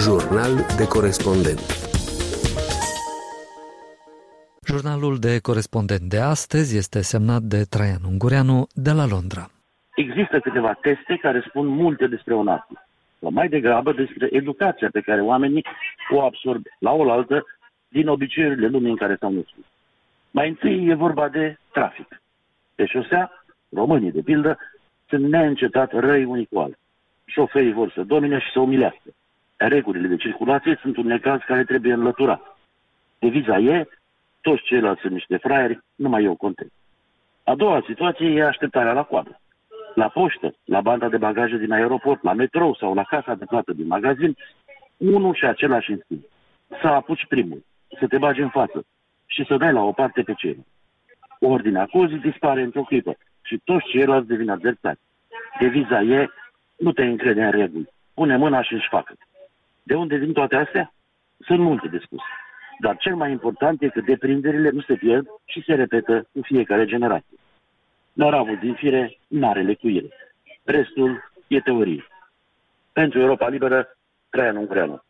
Jurnal de corespondent. Jurnalul de corespondent de astăzi este semnat de Traian Ungureanu de la Londra. Există câteva teste care spun multe despre o nație, sau mai degrabă despre educația pe care oamenii o absorb la oaltă din obiceiurile lumii în care s-au născut. Mai întâi e vorba de trafic. Pe șosea, românii, de pildă, sunt neîncetat răi unii cu alții. Șoferii vor să domine și să umilească. Regulile de circulație sunt un necaz care trebuie înlăturat. Deviza e, toți ceilalți sunt niște fraieri, numai eu contez. A doua situație e așteptarea la coadă. La poștă, la banda de bagaje din aeroport, la metrou sau la casa de plată din magazin, unul și același instinct. Să apuci primul, să te bagi în față și să dai la o parte pe ceilalți. Ordinea cozii dispare într-o clipă și toți ceilalți devin adversari. Deviza e, nu te încrede în reguli, pune mâna și își facă. De unde vin toate astea? Sunt multe de spus. Dar cel mai important e că deprinderile nu se pierd și se repetă în fiecare generație. Năravul din fire n-are lecuire. Restul e teorie. Pentru Europa Liberă, Traian Ungureanu.